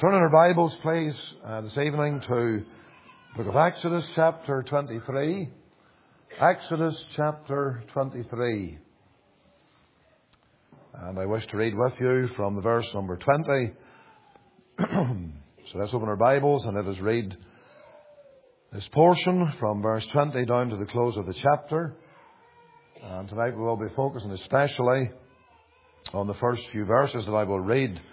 Turn in our Bibles, please, this evening to the book of Exodus, chapter 23. Exodus, chapter 23. And I wish to read with you from the verse number 20. So let's open our Bibles and let us read this portion from verse 20 down to the close of the chapter. And tonight we will be focusing especially on the first few verses that I will read.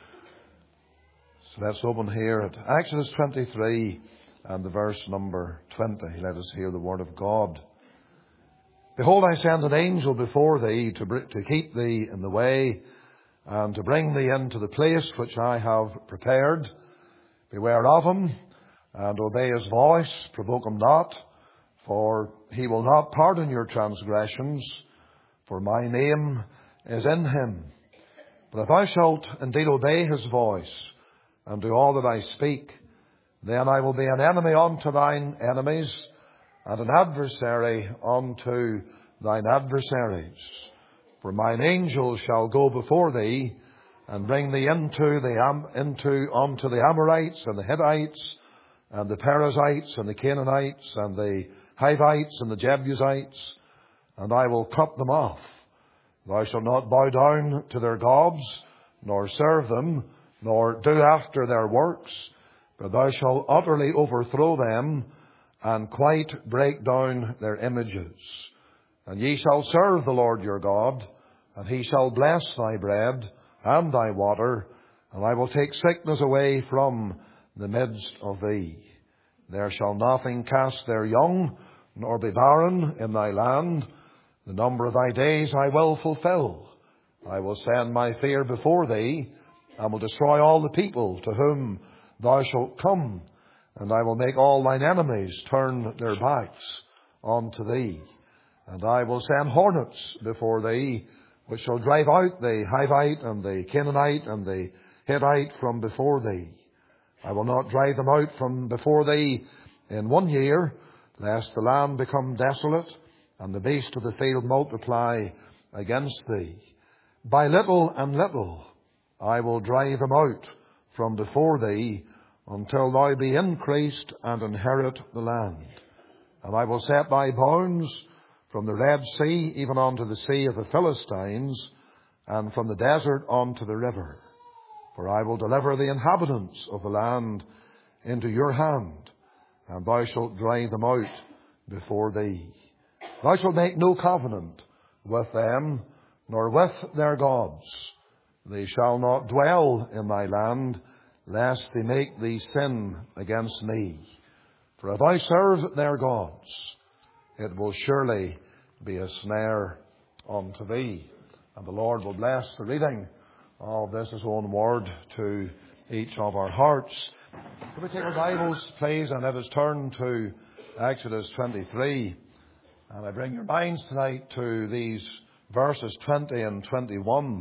So let's open here at Exodus 23 and the verse number 20. Let us hear the word of God. Behold, I send an angel before thee to keep thee in the way and to bring thee into the place which I have prepared. Beware of him and obey his voice. Provoke him not, for he will not pardon your transgressions, for my name is in him. But if thou shalt indeed obey his voice, and do all that I speak, then I will be an enemy unto thine enemies, and an adversary unto thine adversaries. For mine angel shall go before thee, and bring thee unto the Amorites, and the Hittites, and the Perizzites, and the Canaanites, and the Hivites, and the Jebusites, and I will cut them off. Thou shalt not bow down to their gods, nor serve them, nor do after their works, but thou shalt utterly overthrow them, and quite break down their images. And ye shall serve the Lord your God, and he shall bless thy bread and thy water, and I will take sickness away from the midst of thee. There shall nothing cast their young, nor be barren in thy land. The number of thy days I will fulfill. I will send my fear before thee, and will destroy all the people to whom thou shalt come, and I will make all thine enemies turn their backs unto thee. And I will send hornets before thee, which shall drive out the Hivite and the Canaanite and the Hittite from before thee. I will not drive them out from before thee in 1 year, lest the land become desolate, and the beasts of the field multiply against thee. By little and little I will drive them out from before thee, until thou be increased and inherit the land. And I will set thy bounds from the Red Sea even unto the sea of the Philistines, and from the desert unto the river. For I will deliver the inhabitants of the land into your hand, and thou shalt drive them out before thee. Thou shalt make no covenant with them, nor with their gods. They shall not dwell in thy land, lest they make thee sin against me. For if I serve their gods, it will surely be a snare unto thee. And the Lord will bless the reading of this his own word to each of our hearts. Can we take our Bibles, please, and let us turn to Exodus 23. And I bring your minds tonight to these verses 20 and 21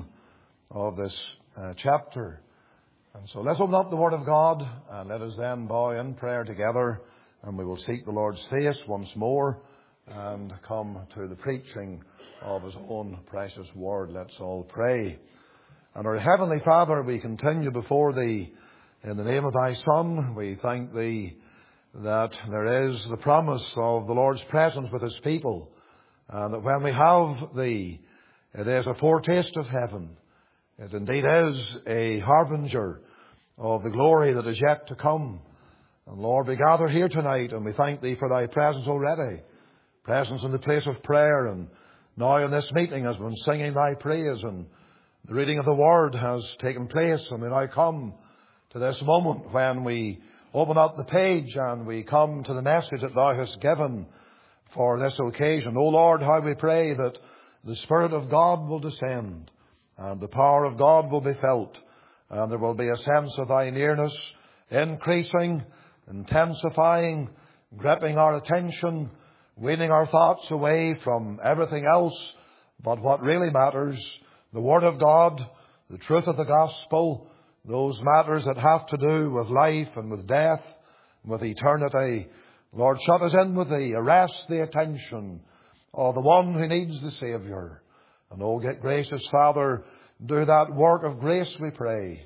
of this chapter. And so let's open up the Word of God, and let us then bow in prayer together, and we will seek the Lord's face once more and come to the preaching of his own precious word. Let's all pray. And our Heavenly Father, we continue before thee in the name of thy Son. We thank thee that there is the promise of the Lord's presence with his people, and that when we have thee, it is a foretaste of heaven. It indeed is a harbinger of the glory that is yet to come. And Lord, we gather here tonight, and we thank thee for thy presence already. Presence in the place of prayer, and now in this meeting as we've been singing thy praise, and the reading of the word has taken place, and we now come to this moment when we open up the page and we come to the message that thou hast given for this occasion. O Lord, how we pray that the Spirit of God will descend, and the power of God will be felt, and there will be a sense of thy nearness increasing, intensifying, gripping our attention, weaning our thoughts away from everything else but what really matters, the Word of God, the truth of the gospel, those matters that have to do with life and with death, and with eternity. Lord, shut us in with thee, arrest the attention of the one who needs the Saviour. And oh, get gracious Father, do that work of grace, we pray,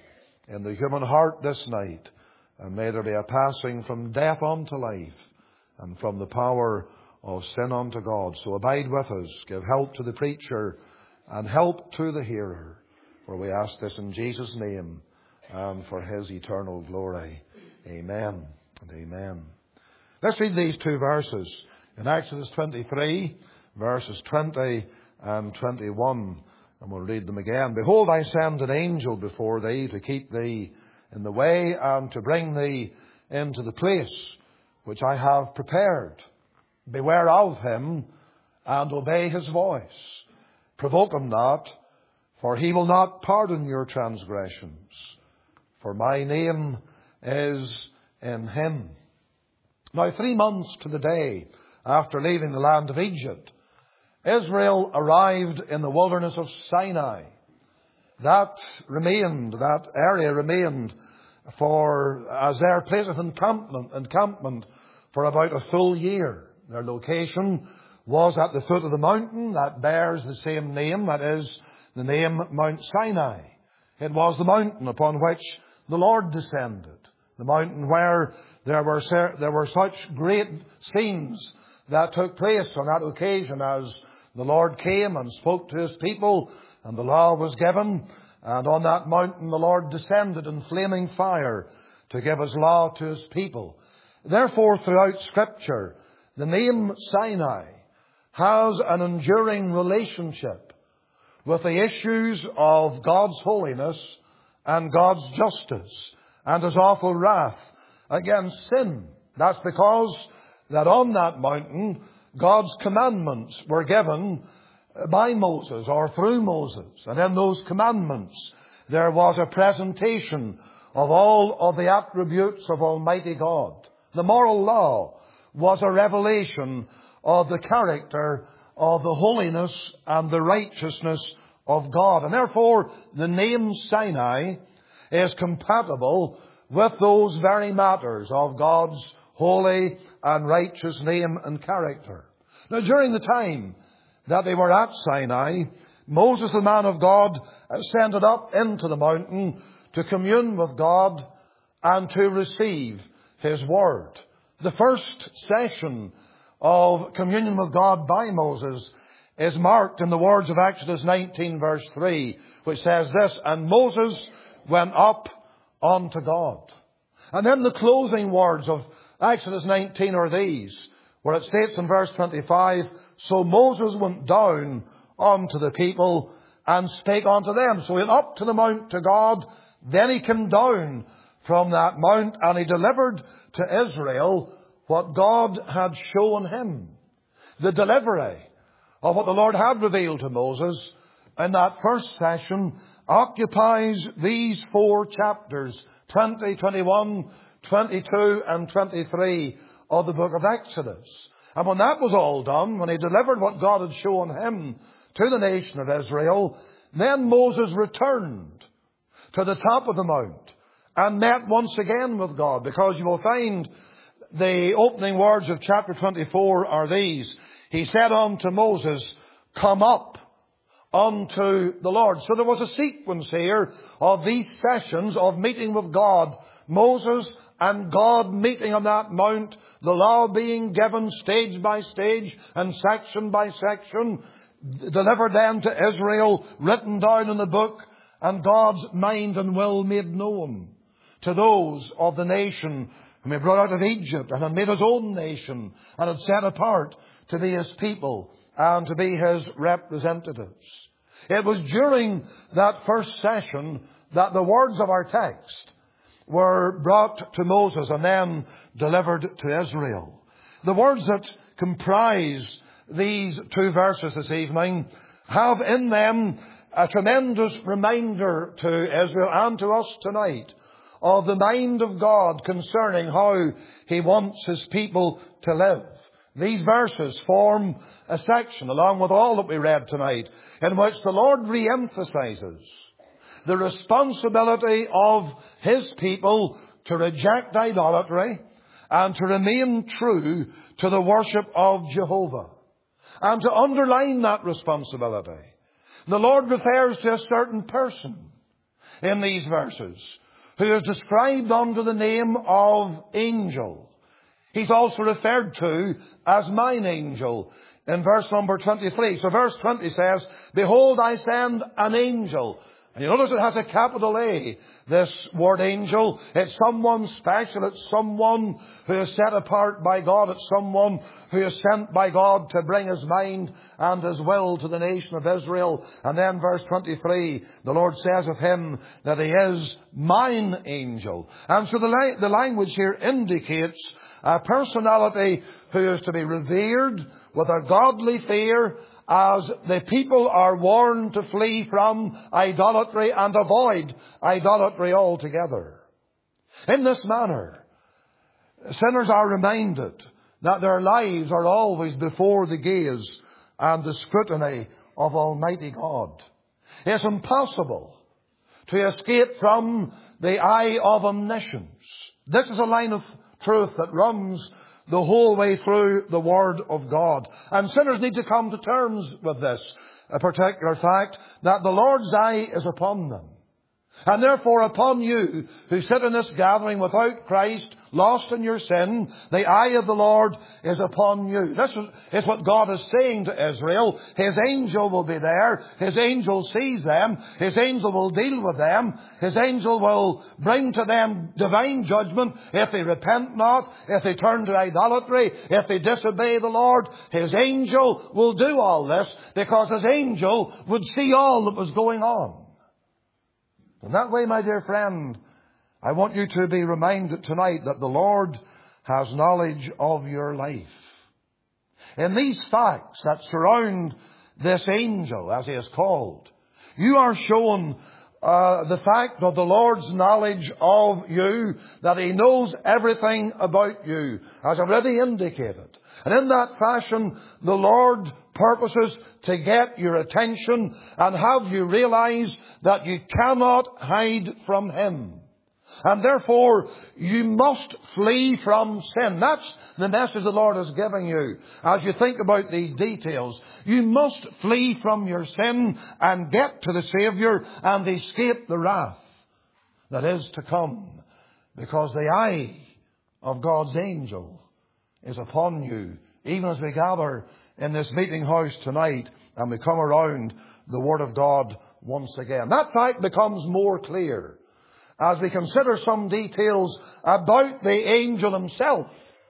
in the human heart this night. And may there be a passing from death unto life and from the power of sin unto God. So abide with us. Give help to the preacher and help to the hearer. For we ask this in Jesus' name and for His eternal glory. Amen and amen. Let's read these two verses in Exodus 23, verses 20 and 21. And we'll read them again. Behold, I send an angel before thee to keep thee in the way and to bring thee into the place which I have prepared. Beware of him and obey his voice. Provoke him not, for he will not pardon your transgressions. For my name is in him. Now 3 months to the day after leaving the land of Egypt, Israel arrived in the wilderness of Sinai. That area remained as their place of encampment for about a full year. Their location was at the foot of the mountain that bears the same name, that is, the name Mount Sinai. It was the mountain upon which the Lord descended, the mountain where there were such great scenes that took place on that occasion as the Lord came and spoke to His people and the law was given. And on that mountain the Lord descended in flaming fire to give His law to His people. Therefore, throughout Scripture, the name Sinai has an enduring relationship with the issues of God's holiness and God's justice and His awful wrath against sin. That's because that on that mountain, God's commandments were given by Moses or through Moses. And in those commandments, there was a presentation of all of the attributes of Almighty God. The moral law was a revelation of the character of the holiness and the righteousness of God. And therefore, the name Sinai is compatible with those very matters of God's holy and righteous name and character. Now, during the time that they were at Sinai, Moses, the man of God, ascended up into the mountain to commune with God and to receive His Word. The first session of communion with God by Moses is marked in the words of Exodus 19 verse 3, which says this, "And Moses went up unto God." And then the closing words of Exodus 19 are these, where it states in verse 25, "So Moses went down unto the people and spake unto them." So he went up to the mount to God, then he came down from that mount and he delivered to Israel what God had shown him. The delivery of what the Lord had revealed to Moses in that first session occupies these 4 chapters, 20, 21, 22 and 23 of the book of Exodus. And when that was all done, when he delivered what God had shown him to the nation of Israel, then Moses returned to the top of the mount and met once again with God, because you will find the opening words of chapter 24 are these. He said unto Moses, "Come up unto the Lord." So there was a sequence here of these sessions of meeting with God. Moses and God meeting on that mount, the law being given stage by stage and section by section, delivered then to Israel, written down in the book, and God's mind and will made known to those of the nation whom He brought out of Egypt and had made His own nation and had set apart to be His people and to be His representatives. It was during that first session that the words of our text were brought to Moses and then delivered to Israel. The words that comprise these 2 verses this evening have in them a tremendous reminder to Israel and to us tonight of the mind of God concerning how He wants His people to live. These verses form a section, along with all that we read tonight, in which the Lord re-emphasizes the responsibility of His people to reject idolatry and to remain true to the worship of Jehovah. And to underline that responsibility, the Lord refers to a certain person in these verses who is described under the name of angel. He's also referred to as mine angel in verse number 23. So verse 20 says, behold, I send an angel. And you notice it has a capital A, this word angel. It's someone special. It's someone who is set apart by God. It's someone who is sent by God to bring His mind and His will to the nation of Israel. And then verse 23, the Lord says of Him that He is mine angel. And so the language here indicates a personality who is to be revered with a godly fear, as the people are warned to flee from idolatry and avoid idolatry altogether. In this manner, sinners are reminded that their lives are always before the gaze and the scrutiny of Almighty God. It's impossible to escape from the eye of omniscience. This is a line of truth that runs the whole way through the Word of God. And sinners need to come to terms with this, a particular fact, that the Lord's eye is upon them. And therefore upon you who sit in this gathering without Christ, lost in your sin, the eye of the Lord is upon you. This is what God is saying to Israel. His angel will be there. His angel sees them. His angel will deal with them. His angel will bring to them divine judgment if they repent not, if they turn to idolatry, if they disobey the Lord. His angel will do all this because His angel would see all that was going on. In that way, my dear friend, I want you to be reminded tonight that the Lord has knowledge of your life. In these facts that surround this angel, as he is called, you are shown the fact of the Lord's knowledge of you, that He knows everything about you, as already indicated. And in that fashion, the Lord purposes to get your attention and have you realize that you cannot hide from Him. And therefore, you must flee from sin. That's the message the Lord is giving you. As you think about these details, you must flee from your sin and get to the Savior and escape the wrath that is to come. Because the eye of God's angel is upon you, even as we gather in this meeting house tonight and we come around the Word of God once again. That fact becomes more clear as we consider some details about the angel himself,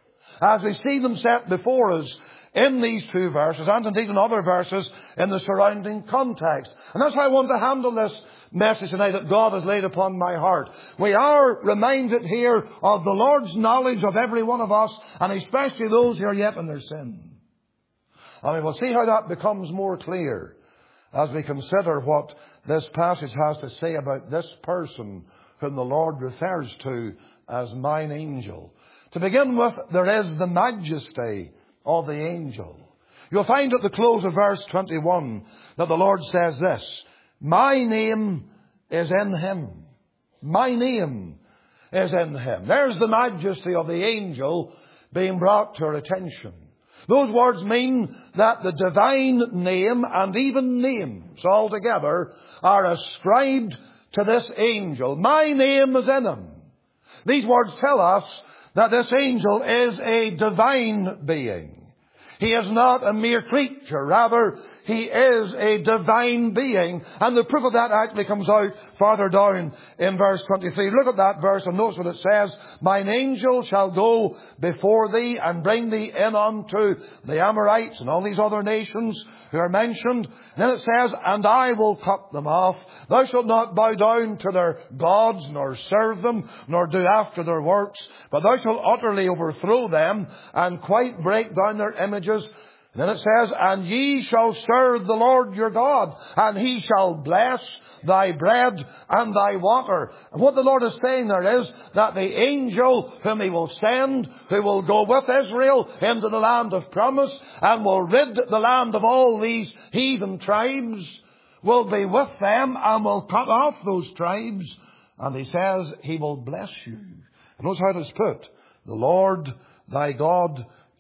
as we see them set before us in these two verses and indeed in other verses in the surrounding context. And that's how I want to handle this message tonight that God has laid upon my heart. We are reminded here of the Lord's knowledge of every one of us, and especially those who are yet in their sin. And we will see how that becomes more clear as we consider what this passage has to say about this person whom the Lord refers to as mine angel. To begin with, there is the majesty of the angel. You'll find at the close of verse 21 that the Lord says this: my name is in Him. My name is in Him. There's the majesty of the angel being brought to our attention. Those words mean that the divine name and even names altogether are ascribed to this angel. My name is in Him. These words tell us that this angel is a divine being. He is not a mere creature. Rather, He is a divine being. And the proof of that actually comes out farther down in verse 23. Look at that verse and notice what it says. Mine angel shall go before thee and bring thee in unto the Amorites and all these other nations who are mentioned. And then it says, and I will cut them off. Thou shalt not bow down to their gods, nor serve them, nor do after their works. But thou shalt utterly overthrow them and quite break down their images. And then it says, and ye shall serve the Lord your God, and He shall bless thy bread and thy water. And what the Lord is saying there is that the angel whom He will send, who will go with Israel into the land of promise and will rid the land of all these heathen tribes, will be with them and will cut off those tribes. And He says He will bless you. And notice how it is put. The Lord thy God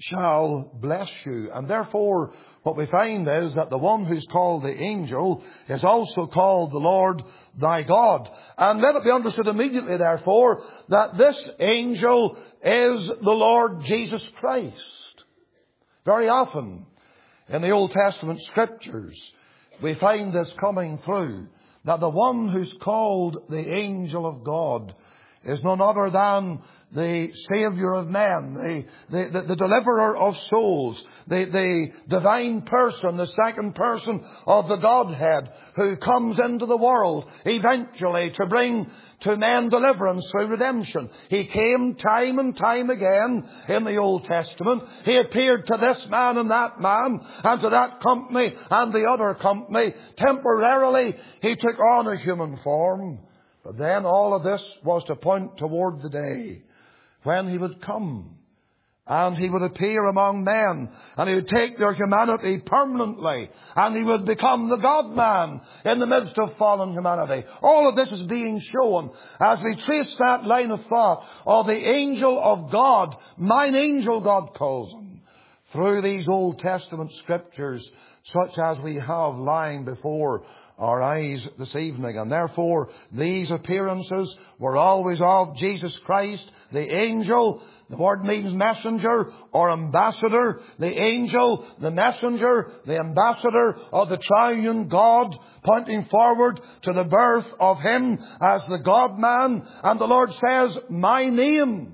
shall bless you. And therefore, what we find is that the one who's called the angel is also called the Lord thy God. And let it be understood immediately, therefore, that this angel is the Lord Jesus Christ. Very often in the Old Testament Scriptures, we find this coming through, that the one who's called the angel of God is none other than the Saviour of men, the deliverer of souls, the divine person, the second person of the Godhead, who comes into the world eventually to bring to men deliverance through redemption. He came time and time again in the Old Testament. He appeared to this man and to that company and the other company. Temporarily, he took on a human form. But then all of this was to point toward the day when he would come and he would appear among men and he would take their humanity permanently and he would become the God-man in the midst of fallen humanity. All of this is being shown as we trace that line of thought of the angel of God, mine angel God calls him, through these Old Testament Scriptures such as we have lying before our eyes this evening. And therefore, these appearances were always of Jesus Christ, the angel. The word means messenger or ambassador. The angel, the messenger, the ambassador of the triune God, pointing forward to the birth of him as the God-man. And the Lord says, my name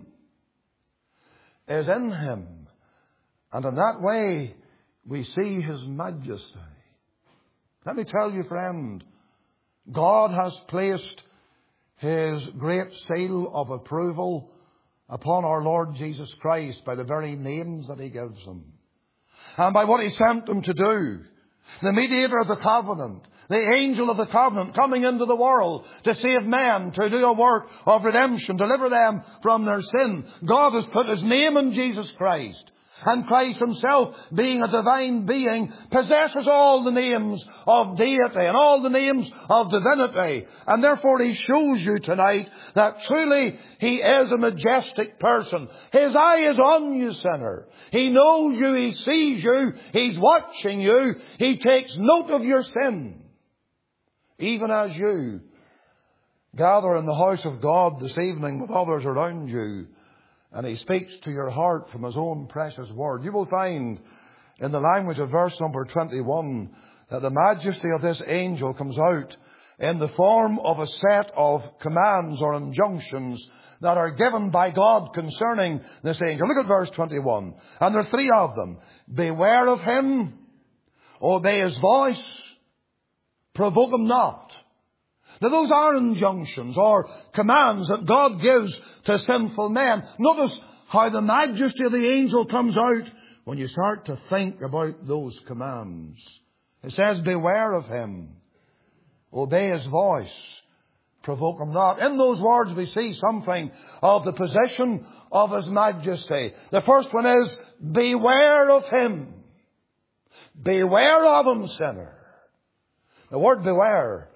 is in him. And in that way, we see his majesty. Let me tell you, friend, God has placed his great seal of approval upon our Lord Jesus Christ by the very names that he gives him, and by what he sent him to do. The mediator of the covenant, the angel of the covenant, coming into the world to save men, to do a work of redemption, deliver them from their sin. God has put his name in Jesus Christ. And Christ himself, being a divine being, possesses all the names of deity and all the names of divinity. And therefore he shows you tonight that truly he is a majestic person. His eye is on you, sinner. He knows you, he sees you, he's watching you, he takes note of your sin. Even as you gather in the house of God this evening with others around you, and he speaks to your heart from his own precious word, you will find in the language of verse number 21 that the majesty of this angel comes out in the form of a set of commands or injunctions that are given by God concerning this angel. Look at verse 21. And there are three of them. Beware of him, obey his voice, provoke him not. Now those are injunctions or commands that God gives to sinful men. Notice how the majesty of the angel comes out when you start to think about those commands. It says, beware of him, obey his voice, provoke him not. In those words we see something of the position of his majesty. The first one is, beware of him. Beware of him, sinner. The word beware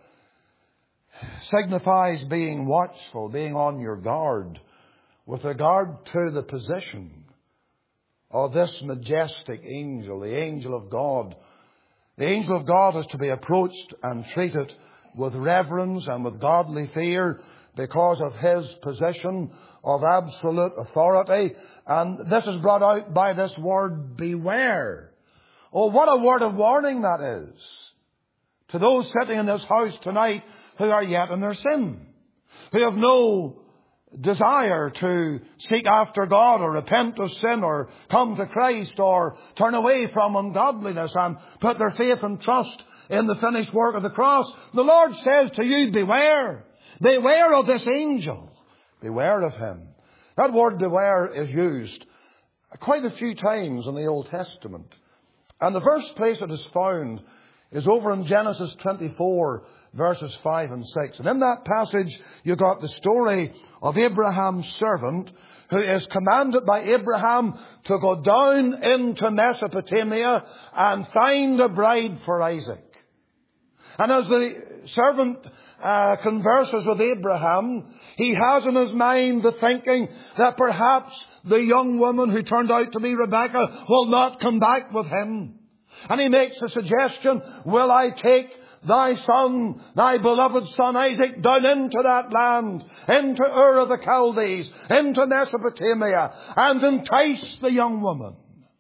signifies being watchful, being on your guard with regard to the position of this majestic angel, the angel of God. The angel of God is to be approached and treated with reverence and with godly fear because of his position of absolute authority. And this is brought out by this word, beware. Oh, what a word of warning that is to those sitting in this house tonight who are yet in their sin, who have no desire to seek after God or repent of sin or come to Christ or turn away from ungodliness and put their faith and trust in the finished work of the cross. The Lord says to you, beware. Beware of this angel. Beware of him. That word beware is used quite a few times in the Old Testament. And the first place it is found is over in Genesis 24, verses 5 and 6. And in that passage, you got the story of Abraham's servant who is commanded by Abraham to go down into Mesopotamia and find a bride for Isaac. And as the servant converses with Abraham, he has in his mind the thinking that perhaps the young woman who turned out to be Rebekah will not come back with him. And he makes the suggestion, will I take thy son, thy beloved son Isaac, down into that land, into Ur of the Chaldees, into Mesopotamia, and entice the young woman.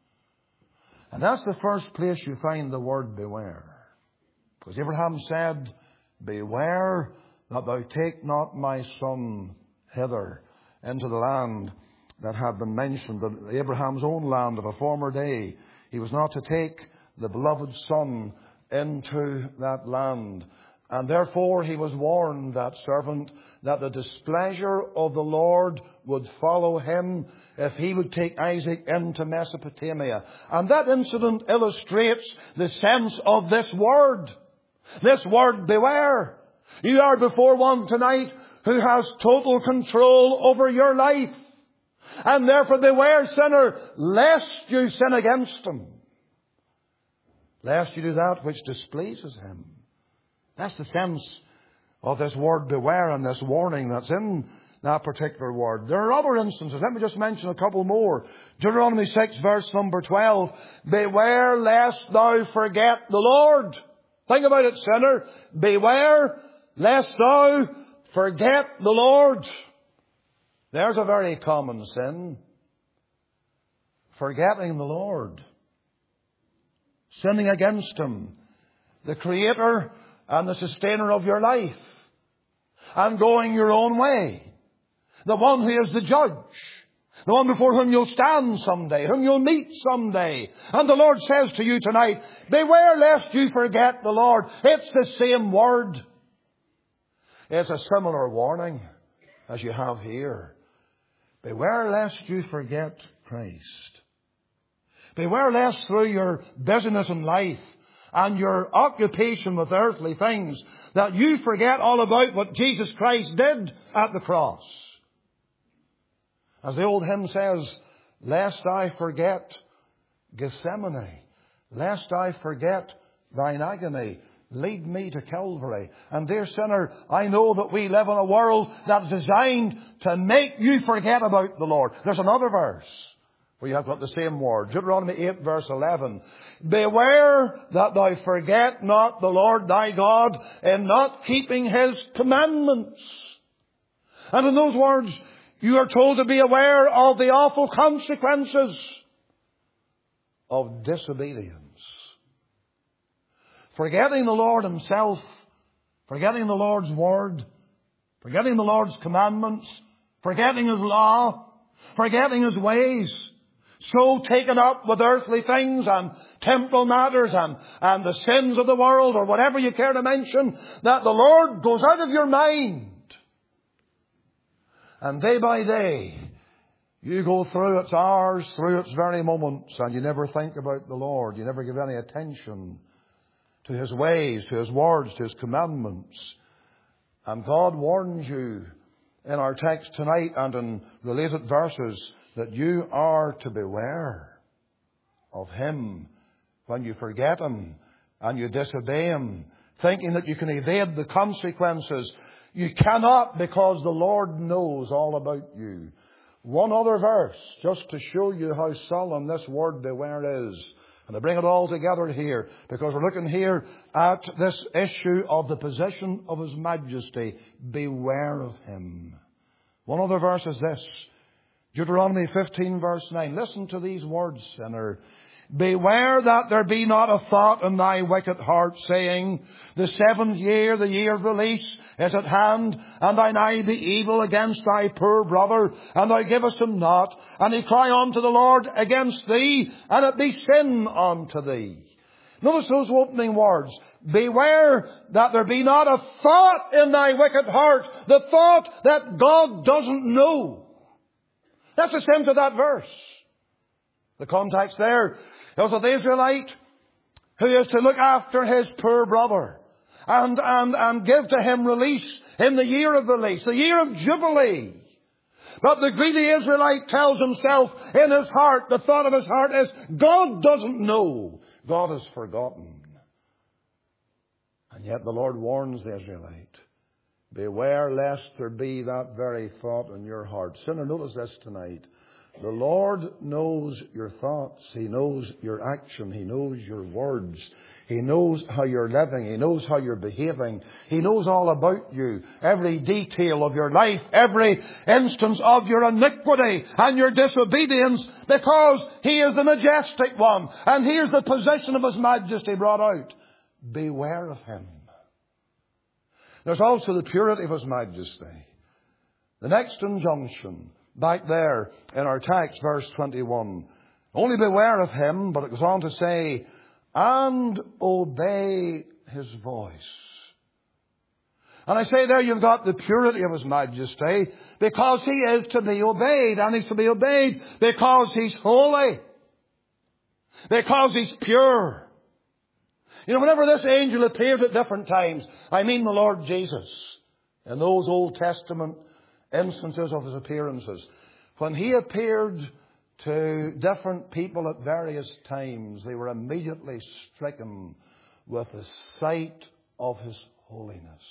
And that's the first place you find the word beware. Because Abraham said, beware that thou take not my son hither into the land that had been mentioned, Abraham's own land of a former day. He was not to take the beloved son into that land. And therefore he was warned, that servant, that the displeasure of the Lord would follow him if he would take Isaac into Mesopotamia. And that incident illustrates the sense of this word. This word, beware. You are before one tonight who has total control over your life. And therefore beware, sinner, lest you sin against him. Lest you do that which displeases him. That's the sense of this word beware and this warning that's in that particular word. There are other instances. Let me just mention a couple more. Deuteronomy 6 verse number 12. Beware lest thou forget the Lord. Think about it, sinner. Beware lest thou forget the Lord. There's a very common sin. Forgetting the Lord. Sinning against Him, the Creator and the Sustainer of your life, and going your own way. The one who is the judge. The one before whom you'll stand someday, whom you'll meet someday. And the Lord says to you tonight, beware lest you forget the Lord. It's the same word. It's a similar warning as you have here. Beware lest you forget Christ. Beware lest through your busyness in life and your occupation with earthly things that you forget all about what Jesus Christ did at the cross. As the old hymn says, lest I forget Gethsemane, lest I forget thine agony, lead me to Calvary. And dear sinner, I know that we live in a world that's designed to make you forget about the Lord. There's another verse where you have got the same word. Deuteronomy 8 verse 11. Beware that thou forget not the Lord thy God in not keeping His commandments. And in those words, you are told to be aware of the awful consequences of disobedience. Forgetting the Lord Himself, forgetting the Lord's word, forgetting the Lord's commandments, forgetting His law, forgetting His ways, so taken up with earthly things and temporal matters and the sins of the world or whatever you care to mention, that the Lord goes out of your mind. And day by day, you go through its hours, through its very moments, and you never think about the Lord. You never give any attention to His ways, to His words, to His commandments. And God warns you in our text tonight and in related verses that you are to beware of Him when you forget Him and you disobey Him, thinking that you can evade the consequences. You cannot, because the Lord knows all about you. One other verse, just to show you how solemn this word beware is. And I bring it all together here, because we're looking here at this issue of the position of His Majesty. Beware of Him. One other verse is this. Deuteronomy 15 verse 9. Listen to these words, sinner. Beware that there be not a thought in thy wicked heart, saying, the 7th year, the year of release, is at hand, and thine eye be evil against thy poor brother, and thou givest him not, and he cry unto the Lord against thee, and it be sin unto thee. Notice those opening words. Beware that there be not a thought in thy wicked heart, the thought that God doesn't know. That's the sense of that verse. The context there is of the Israelite who is to look after his poor brother and give to him release in the year of release, the year of Jubilee. But the greedy Israelite tells himself in his heart, the thought of his heart is, God doesn't know. God has forgotten. And And yet the Lord warns the Israelite, beware lest there be that very thought in your heart. Sinner, notice this tonight. The Lord knows your thoughts. He knows your action. He knows your words. He knows how you're living. He knows how you're behaving. He knows all about you. Every detail of your life. Every instance of your iniquity and your disobedience. Because He is the majestic one. And here's the position of His majesty brought out. Beware of Him. There's also the purity of His majesty. The next injunction, back there in our text, verse 21. Only beware of Him, but it goes on to say, and obey His voice. And I say there you've got the purity of His majesty, because He is to be obeyed. And He's to be obeyed because He's holy. Because He's pure. You know, whenever this angel appeared at different times, I mean the Lord Jesus, in those Old Testament instances of His appearances, when He appeared to different people at various times, they were immediately stricken with the sight of His holiness.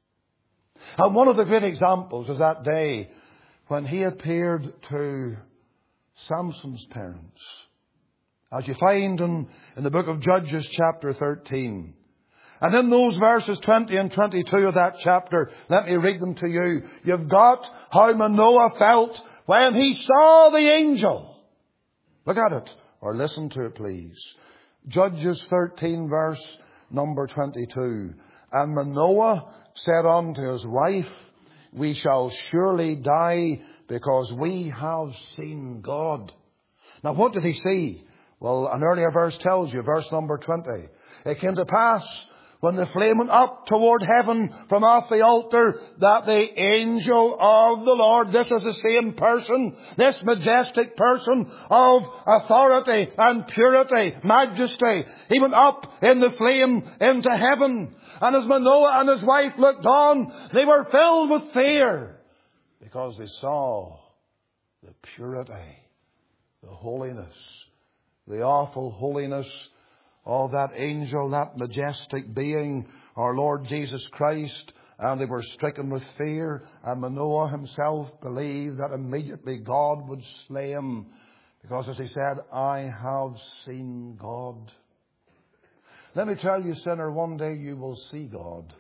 And one of the great examples is that day when He appeared to Samson's parents. As you find in the book of Judges chapter 13. And in those verses 20 and 22 of that chapter, let me read them to you. You've got how Manoah felt when he saw the angel. Look at it, or listen to it, please. Judges 13, verse number 22. And Manoah said unto his wife, we shall surely die, because we have seen God. Now what did he see? Well, an earlier verse tells you, verse number 20. It came to pass, when the flame went up toward heaven from off the altar, that the angel of the Lord, this is the same person, this majestic person of authority and purity, majesty, he went up in the flame into heaven. And as Manoah and his wife looked on, they were filled with fear, because they saw the purity, the holiness, the awful holiness of that angel, that majestic being, our Lord Jesus Christ. And they were stricken with fear. And Manoah himself believed that immediately God would slay him, because, as he said, I have seen God. Let me tell you, sinner, one day you will see God.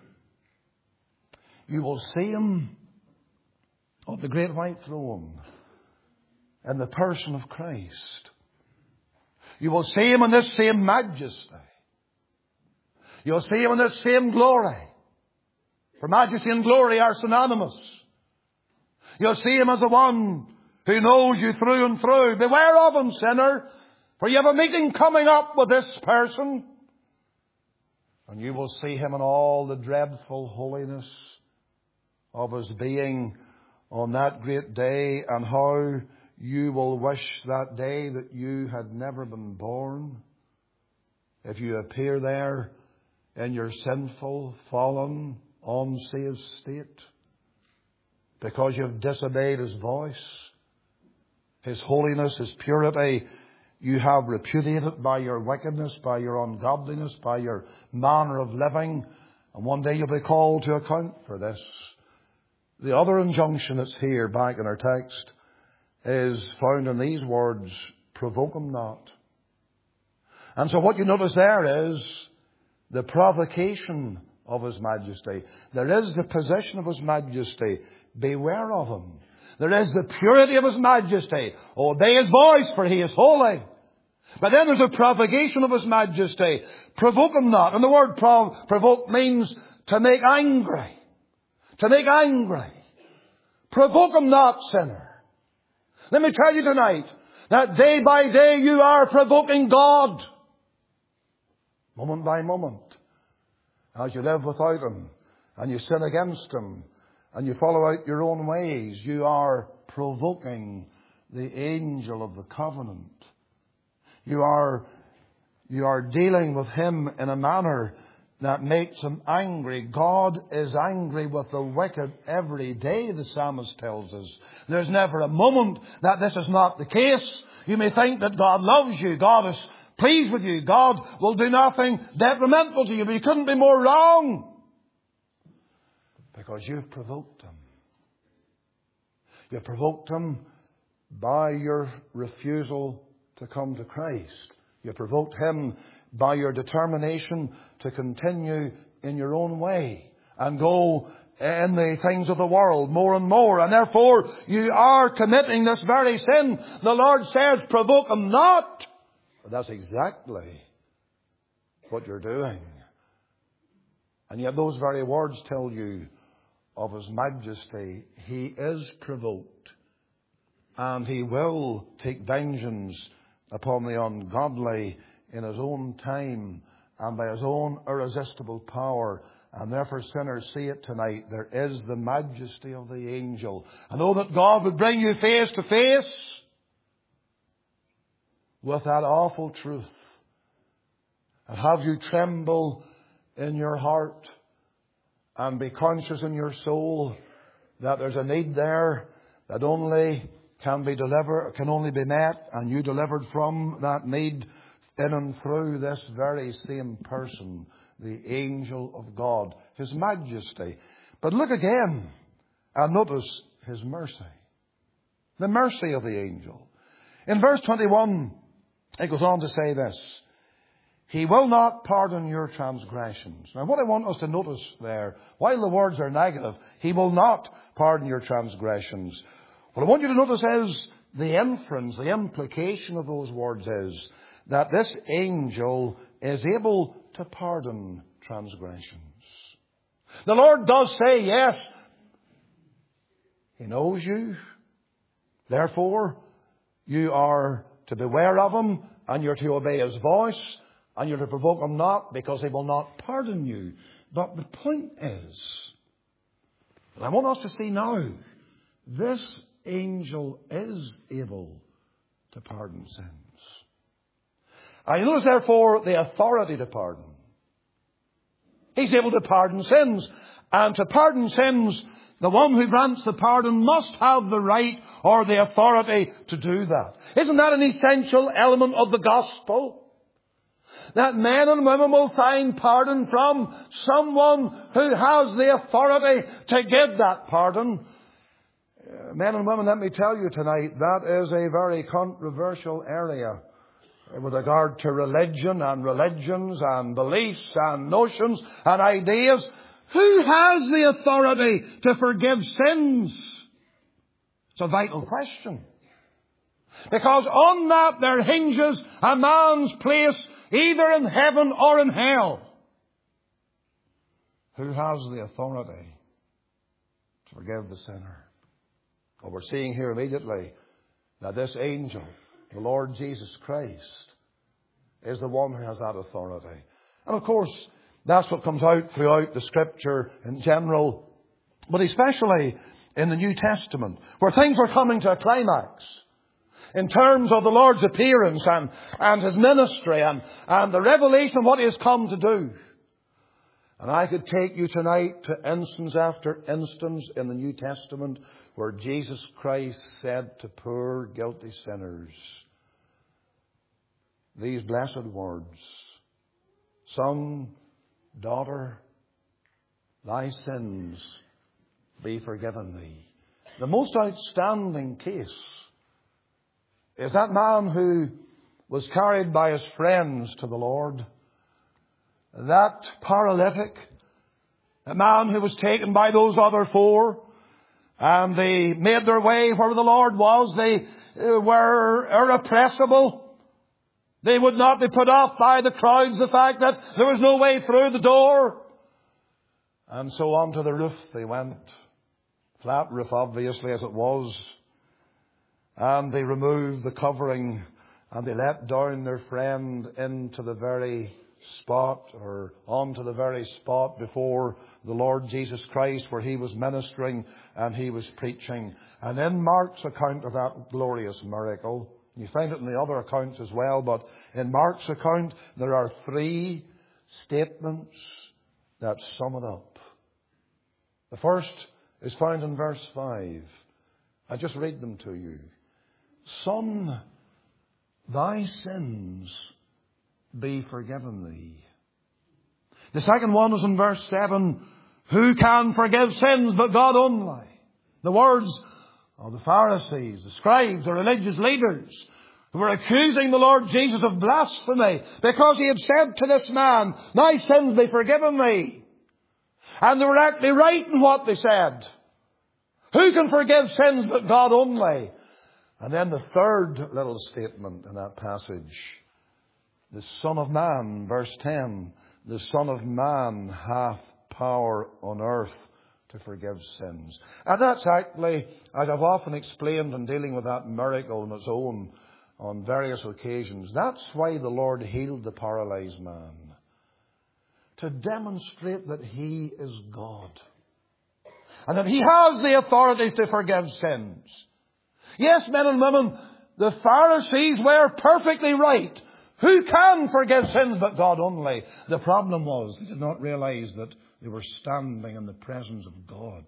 You will see Him on the great white throne in the person of Christ. You will see Him in this same majesty. You'll see Him in this same glory. For majesty and glory are synonymous. You'll see Him as the one who knows you through and through. Beware of Him, sinner, for you have a meeting coming up with this person. And you will see Him in all the dreadful holiness of His being on that great day, and how you will wish that day that you had never been born, if you appear there in your sinful, fallen, unsaved state, because you have disobeyed His voice, His holiness, His purity. You have repudiated by your wickedness, by your ungodliness, by your manner of living. And one day you'll be called to account for this. The other injunction that's here back in our text is found in these words, provoke Him not. And so what you notice there is the provocation of His majesty. There is the position of His majesty. Beware of Him. There is the purity of His majesty. Obey His voice, for He is holy. But then there's a provocation of His majesty. Provoke Him not. And the word provoke means to make angry. To make angry. Provoke Him not, sinner. Let me tell you tonight that day by day you are provoking God. Moment by moment. As you live without Him and you sin against Him and you follow out your own ways, you are provoking the angel of the covenant. You are dealing with Him in a manner that makes Him angry. God is angry with the wicked every day, the psalmist tells us. There's never a moment that this is not the case. You may think that God loves you. God is pleased with you. God will do nothing detrimental to you. But you couldn't be more wrong. Because you've provoked Him. You've provoked Him by your refusal to come to Christ. You provoked Him by your determination to continue in your own way and go in the things of the world more and more. And therefore you are committing this very sin. The Lord says, provoke Him not. But that's exactly what you're doing. And yet those very words tell you of His majesty. He is provoked. And He will take vengeance upon the ungodly in His own time and by His own irresistible power. And therefore, sinners, see it tonight. There is the majesty of the angel. And oh, that God would bring you face to face with that awful truth. And have you tremble in your heart and be conscious in your soul that there's a need there that only can only be met, and you delivered from that need in and through this very same person, the angel of God, His majesty. But look again and notice His mercy. The mercy of the angel. In verse 21, it goes on to say this: He will not pardon your transgressions. Now what I want us to notice there, while the words are negative, He will not pardon your transgressions. What I want you to notice is the inference, the implication of those words is that this angel is able to pardon transgressions. The Lord does say, yes, He knows you. Therefore, you are to beware of Him, and you're to obey His voice, and you're to provoke Him not, because He will not pardon you. But the point is, and I want us to see now, this angel is able to pardon sins. I notice, therefore, the authority to pardon. He's able to pardon sins. And to pardon sins, the one who grants the pardon must have the right or the authority to do that. Isn't that an essential element of the gospel? That men and women will find pardon from someone who has the authority to give that pardon. Men and women, let me tell you tonight, that is a very controversial area with regard to religion and religions and beliefs and notions and ideas. Who has the authority to forgive sins? It's a vital question. Because on that there hinges a man's place either in heaven or in hell. Who has the authority to forgive the sinner? Well, we're seeing here immediately that this angel, the Lord Jesus Christ, is the one who has that authority. And of course, that's what comes out throughout the Scripture in general, but especially in the New Testament, where things are coming to a climax in terms of the Lord's appearance and His ministry and the revelation of what He has come to do. And I could take you tonight to instance after instance in the New Testament where Jesus Christ said to poor guilty sinners these blessed words: Son, daughter, thy sins be forgiven thee. The most outstanding case is that man who was carried by his friends to the Lord. That paralytic, a man who was taken by those other four, and they made their way where the Lord was. They were irrepressible. They would not be put off by the crowds, the fact that there was no way through the door. And so onto the roof they went. Flat roof, obviously, as it was. And they removed the covering and they let down their friend into the very spot, or onto the very spot before the Lord Jesus Christ, where He was ministering and He was preaching. And in Mark's account of that glorious miracle, you find it in the other accounts as well, but in Mark's account there are 3 statements that sum it up. The first is found in verse 5. I just read them to you. Son, thy sins be forgiven thee. The second one is in verse 7. Who can forgive sins but God only? The words of the Pharisees, the scribes, the religious leaders who were accusing the Lord Jesus of blasphemy because he had said to this man, thy sins be forgiven thee. And they were actually right in what they said. Who can forgive sins but God only? And then the third little statement in that passage, the Son of Man, verse 10, the Son of Man hath power on earth to forgive sins. And that's actually, as I've often explained in dealing with that miracle on its own on various occasions, that's why the Lord healed the paralyzed man. To demonstrate that He is God. And that He has the authority to forgive sins. Yes, men and women, the Pharisees were perfectly right. Who can forgive sins but God only? The problem was they did not realize that they were standing in the presence of God.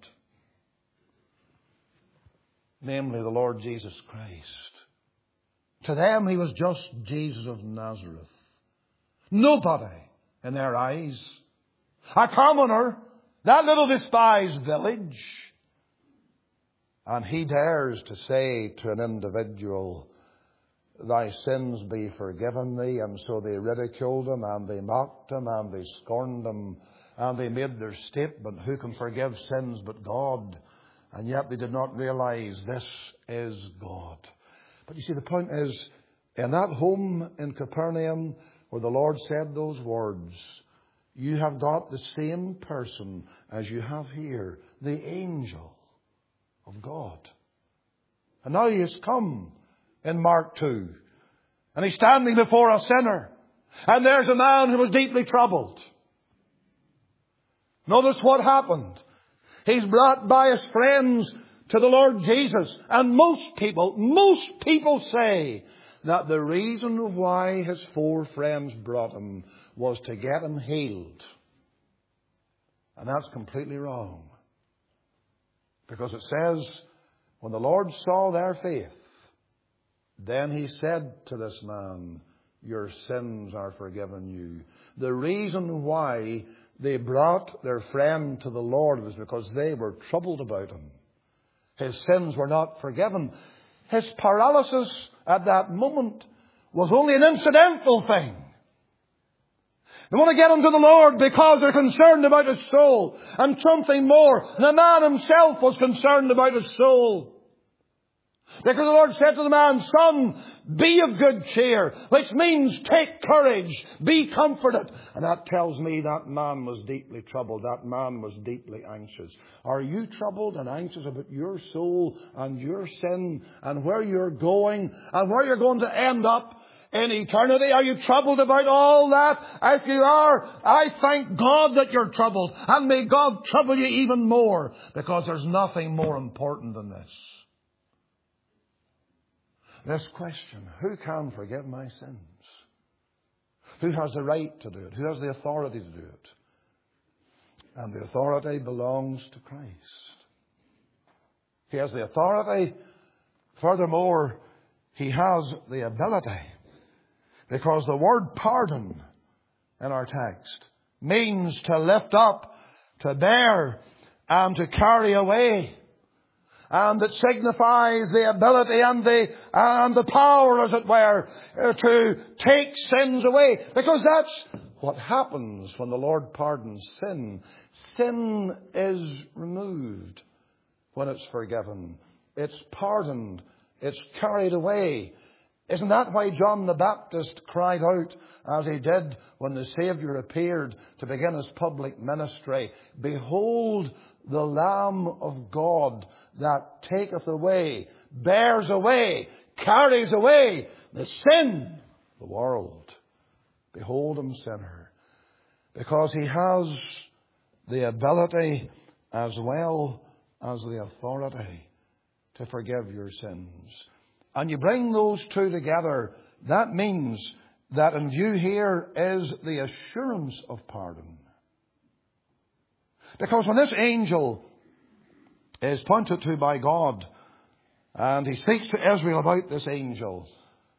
Namely, the Lord Jesus Christ. To them, He was just Jesus of Nazareth. Nobody in their eyes. A commoner, that little despised village. And He dares to say to an individual, thy sins be forgiven thee. And so they ridiculed Him and they mocked Him and they scorned Him. And they made their statement, who can forgive sins but God? And yet they did not realize this is God. But you see, the point is, in that home in Capernaum where the Lord said those words, you have got the same person as you have here, the angel of God. And now He has come in Mark 2. And He's standing before a sinner. And there's a man who was deeply troubled. Notice what happened. He's brought by his friends to the Lord Jesus. And most people say that the reason why his 4 friends brought him was to get him healed. And that's completely wrong. Because it says, when the Lord saw their faith, then He said to this man, your sins are forgiven you. The reason why they brought their friend to the Lord was because they were troubled about him. His sins were not forgiven. His paralysis at that moment was only an incidental thing. They want to get him to the Lord because they're concerned about his soul and something more. The man himself was concerned about his soul. Because the Lord said to the man, son, be of good cheer. Which means take courage, be comforted. And that tells me that man was deeply troubled. That man was deeply anxious. Are you troubled and anxious about your soul and your sin and where you're going and where you're going to end up in eternity? Are you troubled about all that? If you are, I thank God that you're troubled. And may God trouble you even more, because there's nothing more important than this. This question, who can forgive my sins? Who has the right to do it? Who has the authority to do it? And the authority belongs to Christ. He has the authority. Furthermore, He has the ability. Because the word pardon in our text means to lift up, to bear, and to carry away. And it signifies the ability and the power, as it were, to take sins away. Because that's what happens when the Lord pardons sin. Sin is removed when it's forgiven. It's pardoned. It's carried away. Isn't that why John the Baptist cried out, as he did when the Saviour appeared to begin His public ministry, behold the Lamb of God that taketh away, bears away, carries away the sin of the world. Behold Him, sinner. Because He has the ability as well as the authority to forgive your sins. And you bring those two together, that means that in view here is the assurance of pardon. Because when this angel is pointed to by God, and he speaks to Israel about this angel,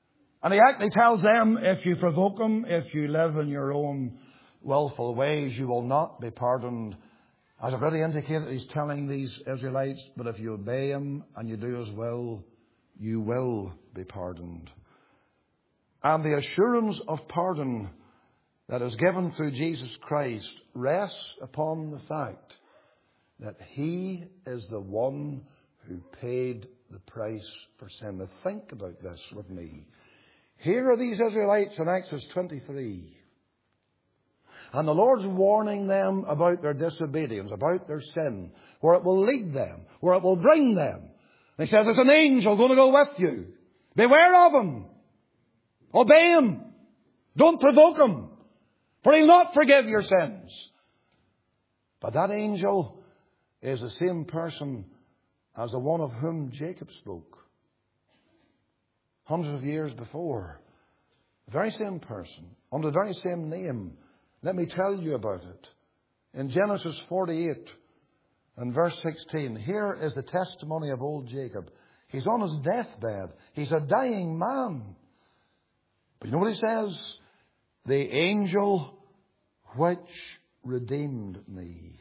And he actually tells them, if you provoke him, if you live in your own willful ways, you will not be pardoned. As I've already indicated, he's telling these Israelites, but if you obey him and you do his will, you will be pardoned. And the assurance of pardon that is given through Jesus Christ rests upon the fact that he is the one who paid the price for sin. Now think about this with me. Here are these Israelites in Exodus 23. And the Lord's warning them about their disobedience, about their sin, where it will lead them, where it will bring them. And he says, there's an angel going to go with you. Beware of him. Obey him. Don't provoke him, for he'll not forgive your sins. But that angel is the same person as the one of whom Jacob spoke hundreds of years before. The very same person, under the very same name. Let me tell you about it. In Genesis 48 and verse 16, here is the testimony of old Jacob. He's on his deathbed. He's a dying man. But you know what he says? The angel which redeemed me.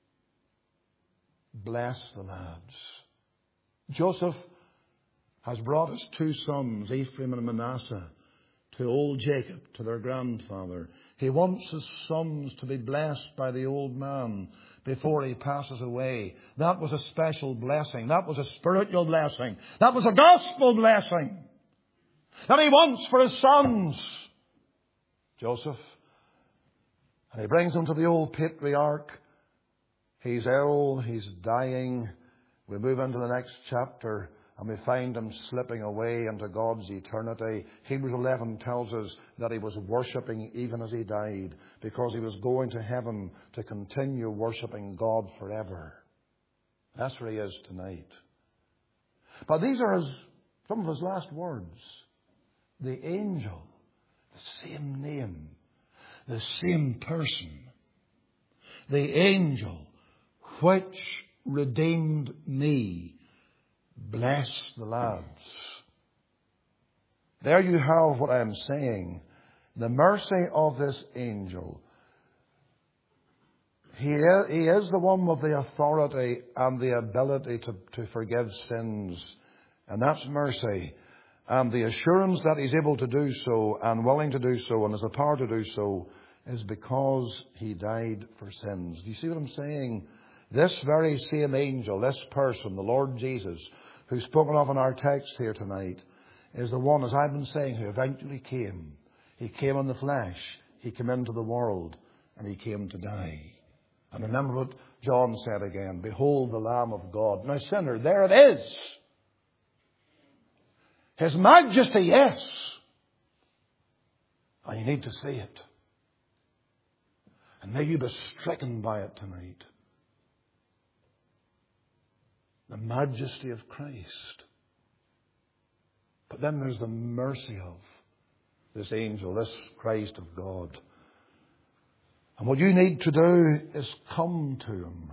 Bless the lads. Joseph has brought his two sons, Ephraim and Manasseh, to old Jacob, to their grandfather. He wants his sons to be blessed by the old man before he passes away. That was a special blessing. That was a spiritual blessing. That was a gospel blessing that he wants for his sons. Joseph. And he brings them to the old patriarch. He's ill. He's dying. We move into the next chapter and we find him slipping away into God's eternity. Hebrews 11 tells us that he was worshipping even as he died, because he was going to heaven to continue worshipping God forever. That's where he is tonight. But these are some of his last words. The angel, the same name, the same person. The angel which redeemed me. Bless the lads. There you have what I am saying. The mercy of this angel. He is the one with the authority and the ability to forgive sins. And that's mercy. And the assurance that he's able to do so and willing to do so and has the power to do so is because he died for sins. Do you see what I'm saying? This very same angel, this person, the Lord Jesus, who's spoken of in our text here tonight, is the one, as I've been saying, who eventually came. He came in the flesh. He came into the world. And he came to die. And remember what John said again. Behold the Lamb of God. Now, sinner, there it is. His majesty, yes. And you need to see it. And may you be stricken by it tonight. The majesty of Christ. But then there's the mercy of this angel, this Christ of God. And what you need to do is come to him.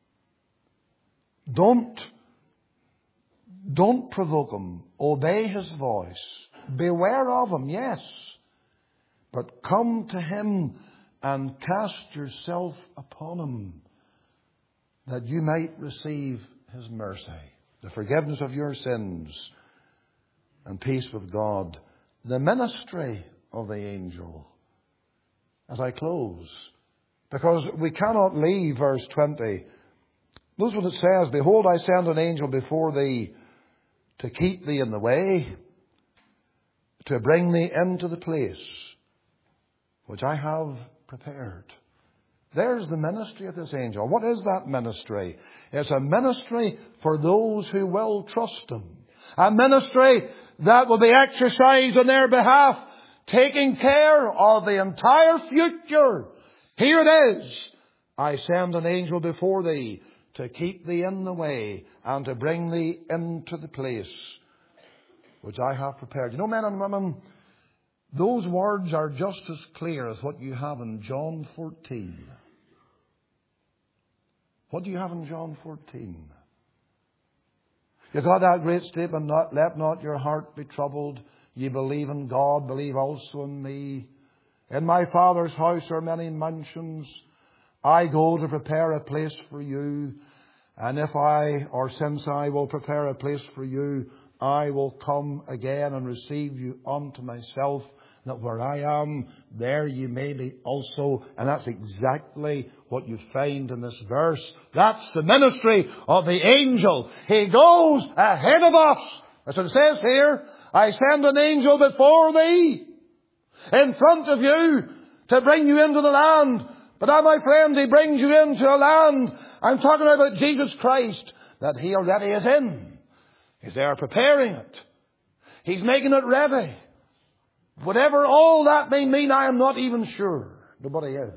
Don't provoke him. Obey his voice. Beware of him, yes. But come to him and cast yourself upon him, that you might receive his mercy, the forgiveness of your sins, and peace with God. The ministry of the angel. As I close, because we cannot leave verse 20. Notice what it says. Behold, I send an angel before thee to keep thee in the way, to bring thee into the place which I have prepared. There's the ministry of this angel. What is that ministry? It's a ministry for those who will trust him. A ministry that will be exercised on their behalf, taking care of the entire future. Here it is. I send an angel before thee to keep thee in the way and to bring thee into the place which I have prepared. You know, men and women, those words are just as clear as what you have in John 14. What do you have in John 14? You got that great statement, let not your heart be troubled. Ye believe in God, believe also in me. In my Father's house are many mansions. I go to prepare a place for you. And since I will prepare a place for you, I will come again and receive you unto myself, that where I am, there ye may be also. And that's exactly what you find in this verse. That's the ministry of the angel. He goes ahead of us. That's what it says here. I send an angel before thee, in front of you, to bring you into the land. But now, my friend, he brings you into a land. I'm talking about Jesus Christ, that he already is in. He's there preparing it. He's making it ready. Whatever all that may mean, I am not even sure. Nobody is.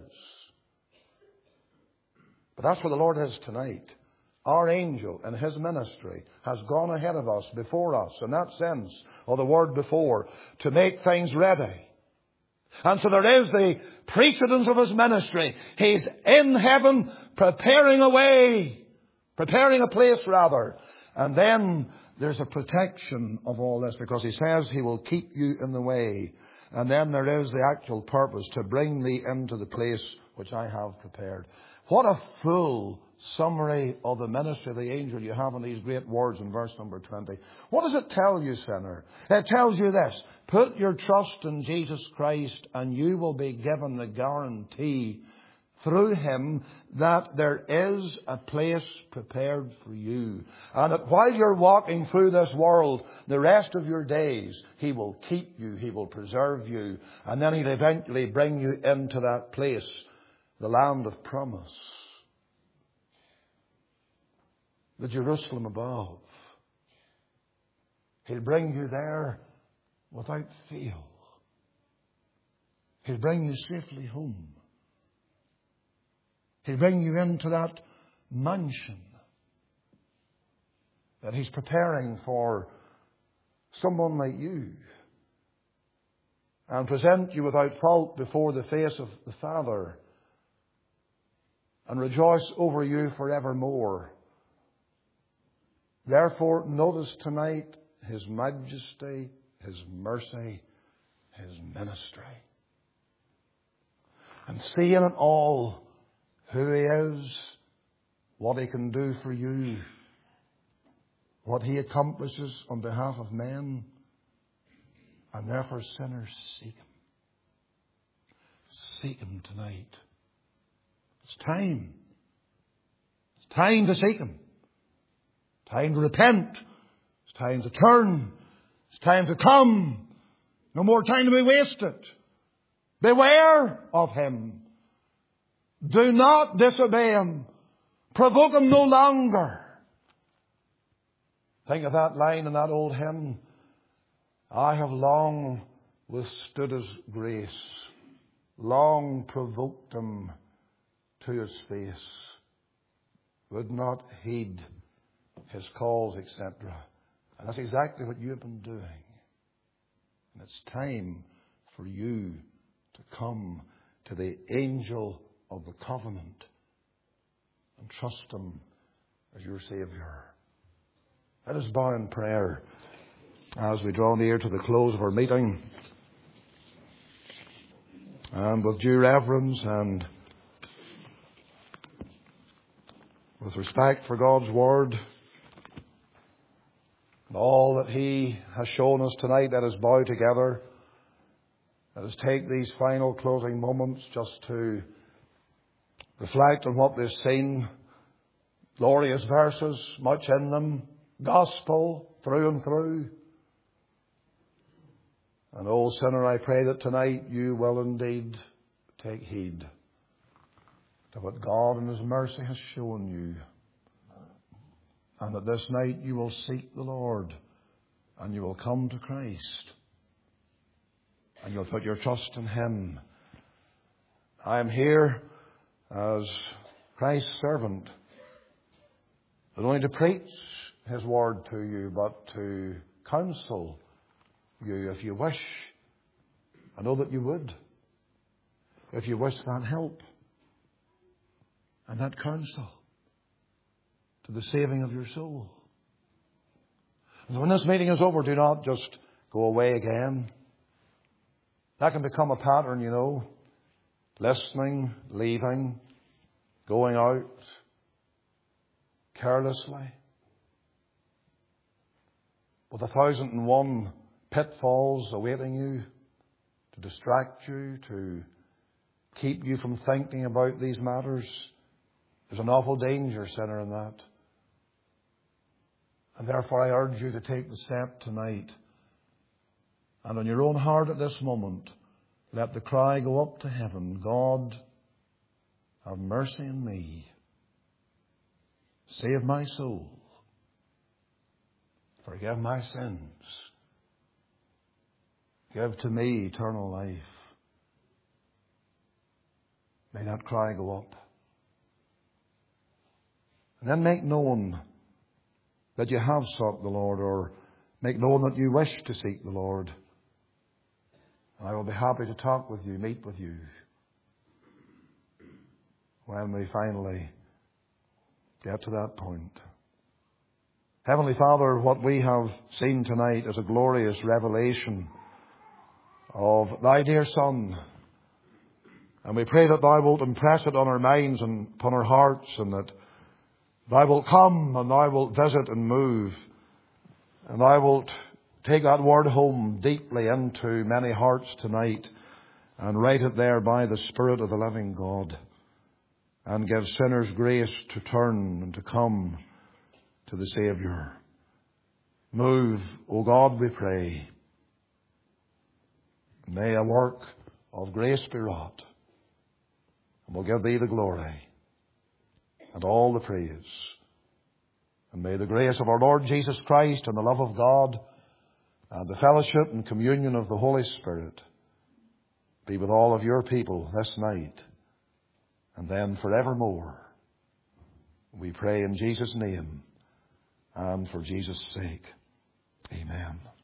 But that's where the Lord is tonight. Our angel in his ministry has gone ahead of us, before us, in that sense of the word before, to make things ready. And so there is the precedence of his ministry. He's in heaven preparing a way, preparing a place rather. And then there's a protection of all this, because he says he will keep you in the way. And then there is the actual purpose, to bring thee into the place which I have prepared. What a full summary of the ministry of the angel you have in these great words in verse number 20. What does it tell you, sinner? It tells you this: put your trust in Jesus Christ, and you will be given the guarantee through him that there is a place prepared for you. And that while you're walking through this world, the rest of your days, he will keep you, he will preserve you, and then he'll eventually bring you into that place, the land of promise, the Jerusalem above. He'll bring you there without fail. He'll bring you safely home. He'll bring you into that mansion that he's preparing for someone like you, and present you without fault before the face of the Father, and rejoice over you forevermore. Therefore, notice tonight his majesty, his mercy, his ministry. And see in it all who he is, what he can do for you, what he accomplishes on behalf of men. And therefore, sinners, seek him. Seek him tonight. It's time. It's time to seek him. Time to repent. It's time to turn. It's time to come. No more time to be wasted. Beware of him. Do not disobey him. Provoke him no longer. Think of that line in that old hymn. I have long withstood his grace, long provoked him to his face, would not heed his calls, etc. And that's exactly what you have been doing. And it's time for you to come to the angel of the covenant and trust him as your Saviour. Let us bow in prayer as we draw near to the close of our meeting, and with due reverence and with respect for God's Word and all that he has shown us tonight, let us bow together. Let us take these final closing moments just to reflect on what we've seen. Glorious verses, much in them, gospel through and through. And, oh sinner, I pray that tonight you will indeed take heed to what God in his mercy has shown you. And that this night you will seek the Lord, and you will come to Christ, and you'll put your trust in him. I am here as Christ's servant, not only to preach his word to you, but to counsel you if you wish. I know that you would, if you wish that help and that counsel to the saving of your soul. And when this meeting is over, do not just go away again. That can become a pattern, you know. Listening, leaving, going out carelessly, with 1,001 pitfalls awaiting you to distract you, to keep you from thinking about these matters. There's an awful danger, sinner, in that. And therefore I urge you to take the step tonight. And on your own heart at this moment, let the cry go up to heaven, God, have mercy on me. Save my soul. Forgive my sins. Give to me eternal life. May that cry go up. And then make known that you have sought the Lord, or make known that you wish to seek the Lord. And I will be happy to talk with you, meet with you, when we finally get to that point. Heavenly Father, what we have seen tonight is a glorious revelation of Thy dear Son. And we pray that Thou wilt impress it on our minds and upon our hearts, and that Thou wilt come and Thou wilt visit and move, and Thou wilt take that word home deeply into many hearts tonight and write it there by the Spirit of the living God, and give sinners grace to turn and to come to the Saviour. Move, O God, we pray. May a work of grace be wrought, and we'll give Thee the glory and all the praise. And may the grace of our Lord Jesus Christ and the love of God and the fellowship and communion of the Holy Spirit be with all of your people this night and then forevermore. We pray in Jesus' name and for Jesus' sake. Amen.